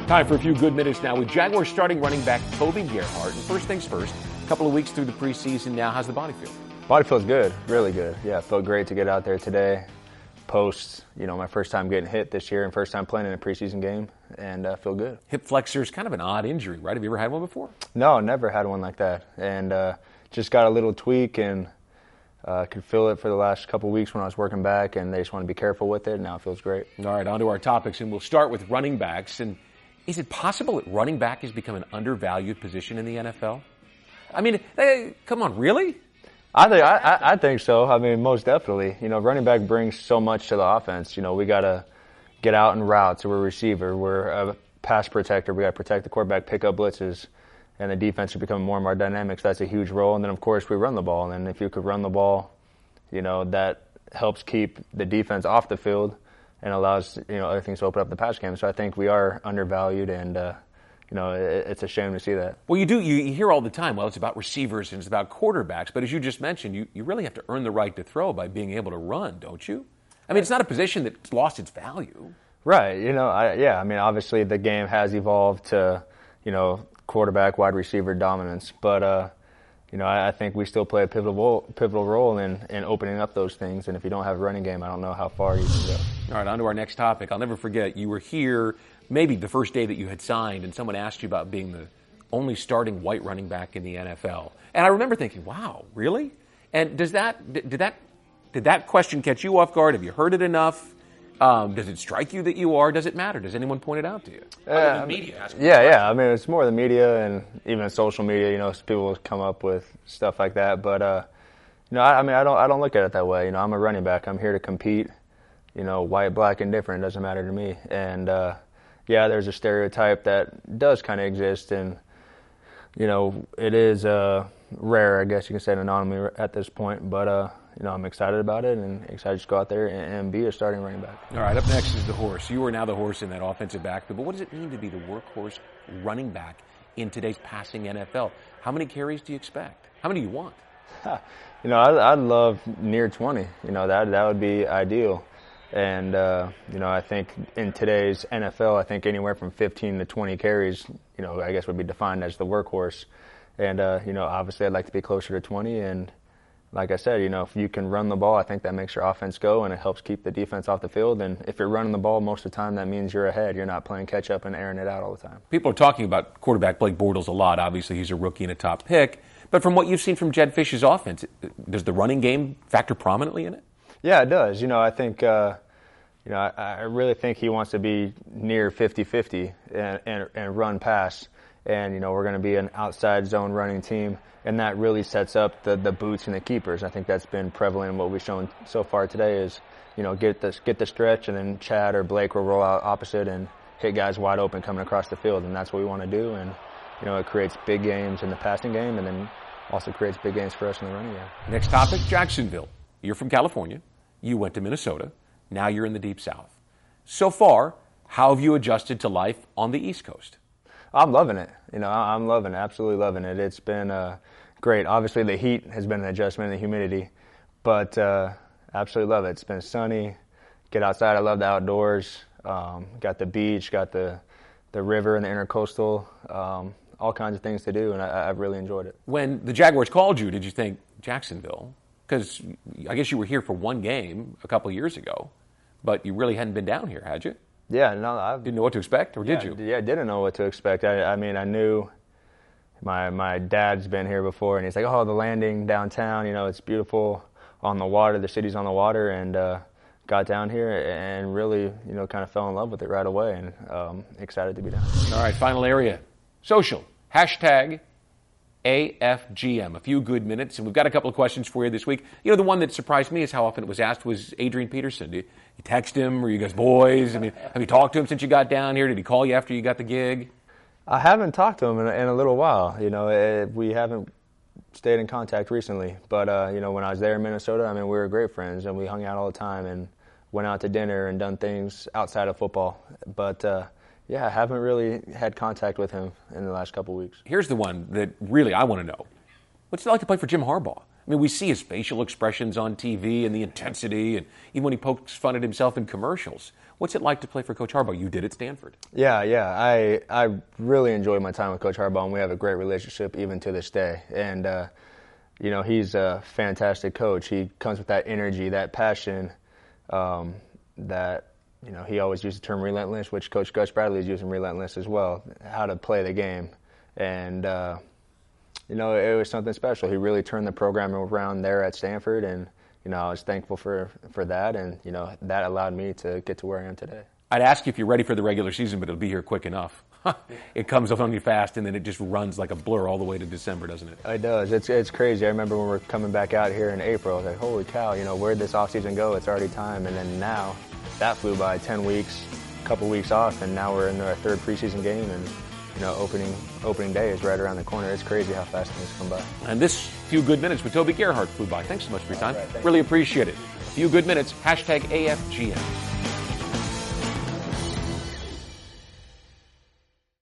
Time for a few good minutes now with Jaguars starting running back Toby Gerhart. And first things first, a couple of weeks through the preseason now, how's the body feel? Body feels good, really good. Yeah, it felt great to get out there today. Post, my first time getting hit this year and first time playing in a preseason game, and feel good. Hip flexor is kind of an odd injury, right? Have you ever had one before? No, never had one like that. And just got a little tweak and could feel it for the last couple weeks when I was working back, and they just want to be careful with it, and now it feels great. All right, on to our topics, and we'll start with running backs. And is it possible that running back has become an undervalued position in the NFL? I mean, come on, really? I think so. I mean, most definitely. Running back brings so much to the offense. We got to get out and route. So we're a receiver. We're a pass protector. We got to protect the quarterback, pick up blitzes, and the defense should become more and more dynamic. So that's a huge role. And then, of course, we run the ball. And if you could run the ball, that helps keep the defense off the field and allows, other things to open up the pass game. So I think we are undervalued, and it's a shame to see that. Well, you hear all the time, well, it's about receivers and it's about quarterbacks, but as you just mentioned, you really have to earn the right to throw by being able to run, don't you? I mean, it's not a position that's lost its value. Right. I mean, obviously the game has evolved to, quarterback, wide receiver dominance, but, I think we still play a pivotal role in opening up those things, and if you don't have a running game, I don't know how far you can go. All right, on to our next topic. I'll never forget, you were here maybe the first day that you had signed, and someone asked you about being the only starting white running back in the NFL. And I remember thinking, wow, really? And did that question catch you off guard? Have you heard it enough? Does it strike you that you are? Does it matter? Does anyone point it out to you? Other than media. Yeah. I mean, it's more the media and even social media. People come up with stuff like that. But I don't look at it that way. I'm a running back. I'm here to compete. White, black, and different. It doesn't matter to me. And there's a stereotype that does kind of exist, and it is rare, I guess you can say, an anomaly at this point. But I'm excited about it and excited to go out there and be a starting running back. All right, up next is the horse. You are now the horse in that offensive backfield. But what does it mean to be the workhorse running back in today's passing NFL? How many carries do you expect? How many do you want? I'd love near 20. That would be ideal. And, I think in today's NFL, I think anywhere from 15 to 20 carries, I guess would be defined as the workhorse. And, obviously I'd like to be closer to 20. And like I said, if you can run the ball, I think that makes your offense go, and it helps keep the defense off the field. And if you're running the ball most of the time, that means you're ahead. You're not playing catch up and airing it out all the time. People are talking about quarterback Blake Bortles a lot. Obviously, he's a rookie and a top pick. But from what you've seen from Jedd Fisch's offense, does the running game factor prominently in it? Yeah, it does. I think I really think he wants to be near 50-50 and run pass. And, we're going to be an outside zone running team, and that really sets up the boots and the keepers. I think that's been prevalent in what we've shown so far today is, get the stretch, and then Chad or Blake will roll out opposite and hit guys wide open coming across the field, and that's what we want to do. And, it creates big games in the passing game, and then also creates big games for us in the running game. Next topic, Jacksonville. You're from California. You went to Minnesota. Now you're in the Deep South. So far, how have you adjusted to life on the East Coast? I'm loving it. I'm loving it, absolutely loving it. It's been great. Obviously, the heat has been an adjustment, the humidity, but absolutely love it. It's been sunny. Get outside. I love the outdoors. Got the beach, got the river and the intercoastal, all kinds of things to do, and I've really enjoyed it. When the Jaguars called you, did you think Jacksonville? Because I guess you were here for one game a couple of years ago, but you really hadn't been down here, had you? Yeah, no, I didn't know what to expect, or did you? Yeah, I didn't know what to expect. I mean, I knew my dad's been here before, and he's like, oh, the landing downtown, it's beautiful on the water, the city's on the water, and got down here and really, kind of fell in love with it right away, and excited to be down here. All right, final area. Social. Hashtag AFGM. A few good minutes, and we've got a couple of questions for you this week. The one that surprised me is how often it was asked was Adrian Peterson. Do you text him? Were you guys boys? I mean, have you talked to him since you got down here? Did he call you after you got the gig? I haven't talked to him in a little while. We haven't stayed in contact recently. But, when I was there in Minnesota, we were great friends, and we hung out all the time and went out to dinner and done things outside of football. But, I haven't really had contact with him in the last couple of weeks. Here's the one that really I want to know. What's it like to play for Jim Harbaugh? I mean, we see his facial expressions on TV and the intensity, and even when he pokes fun at himself in commercials. What's it like to play for Coach Harbaugh? You did at Stanford. Yeah. I really enjoyed my time with Coach Harbaugh, and we have a great relationship even to this day. And, he's a fantastic coach. He comes with that energy, that passion, that, he always used the term relentless, which Coach Gus Bradley is using relentless as well, how to play the game. And, it was something special. He really turned the program around there at Stanford, and, I was thankful for that, and, that allowed me to get to where I am today. I'd ask you if you're ready for the regular season, but it'll be here quick enough. It comes up on you fast, and then it just runs like a blur all the way to December, doesn't it? It does. It's crazy. I remember when we were coming back out here in April, I was like, holy cow, where'd this offseason go? It's already time. And then now, that flew by 10 weeks, a couple weeks off, and now we're in our third preseason game, and opening day is right around the corner. It's crazy how fast things come by. And this few good minutes with Toby Gerhart flew by. Thanks so much for your time. Right, really appreciate it. A few good minutes, #AFGM.